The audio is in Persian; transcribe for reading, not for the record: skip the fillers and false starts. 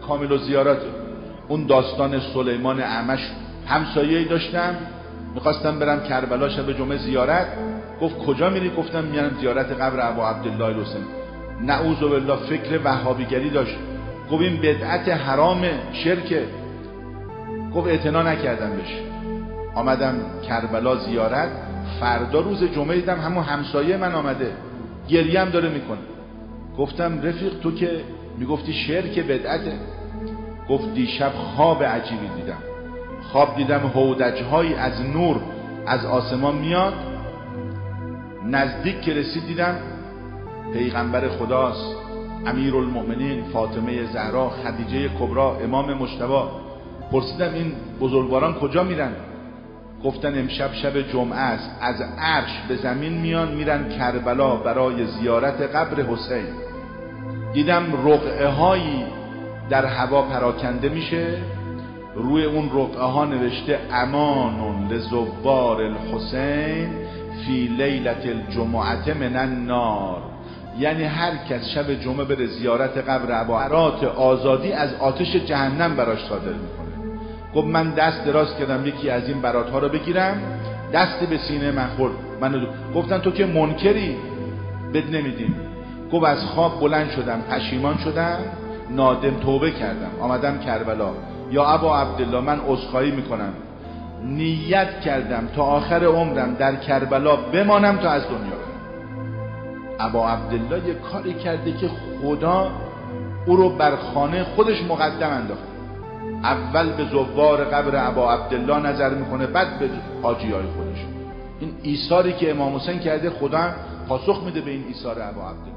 کامل و زیارته. اون داستان سلیمان اعمش همسایه‌ای داشتم، میخواستم برم کربلا شب جمعه زیارت. گفت کجا میری؟ گفتم میرم زیارت قبر ابا عبدالله الحسین. نعوذ بالله فکر وهابیگری داشت. گفت این بدعت حرام شرکه. گفت اعتنا نکردم بهش. آمدم کربلا زیارت. فردا روز جمعه دیدم همون همسایه من آمده، گریه هم داره میکنه. گفتم رفیق تو که میگفتی شرک بدعته. گفت دیشب خواب عجیبی دیدم. خواب دیدم هودج‌هایی از نور از آسمان میاد. نزدیک که رسید دیدم پیغمبر خداست، امیرالمؤمنین، فاطمه زهرا، خدیجه کبرا، امام مجتبی. پرسیدم این بزرگواران کجا میرن؟ گفتن امشب شب جمعه است، از عرش به زمین میان میرن کربلا برای زیارت قبر حسین. دیدم رقعه هایی در هوا پراکنده میشه، روی اون رقعه ها نوشته امان لزوار الحسین فی لیلة الجمعه من النار. یعنی هر کس شب جمعه بره زیارت قبر ابا برات آزادی از آتش جهنم براش صادر میکنه. گفت من دست دراز کردم یکی از این برات ها رو بگیرم، دست به سینه من خورد. گفتن تو که منکری، بد نمیدیم. گفت از خواب بلند شدم، پشیمان شدم، نادم، توبه کردم، آمدم کربلا. یا ابا عبدالله من عذرخواهی میکنم، نیت کردم تا آخر عمرم در کربلا بمانم تا از دنیا برم. ابا عبدالله یه کاری کرده که خدا او رو بر خانه خودش مقدم انداخت. اول به زوار قبر ابا عبدالله نظر میکنه، بعد به حاجیای خودش. این ایثاری که امام حسین کرده خدا پاسخ میده به این ایثار ابا عبدالله.